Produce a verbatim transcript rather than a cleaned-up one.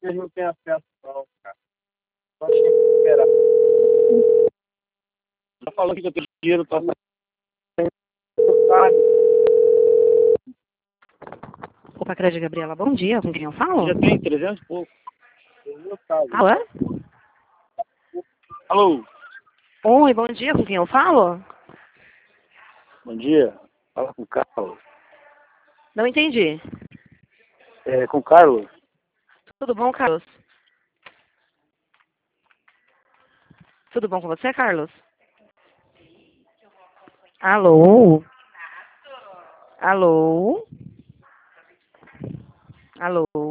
que eles não têm acesso não, cara. Só tinha que esperar. Já falou que eu tenho dinheiro pra sabe? Opa, Crédito Gabriela, bom dia. Com quem eu falo? Já tem trezentos e pouco. Alô? Alô? Oi, bom dia. Com quem eu falo? Bom dia. Fala com o Carlos. Não entendi. É, com o Carlos? Tudo bom, Carlos? Tudo bom com você, Carlos? Alô? Alô? Alô?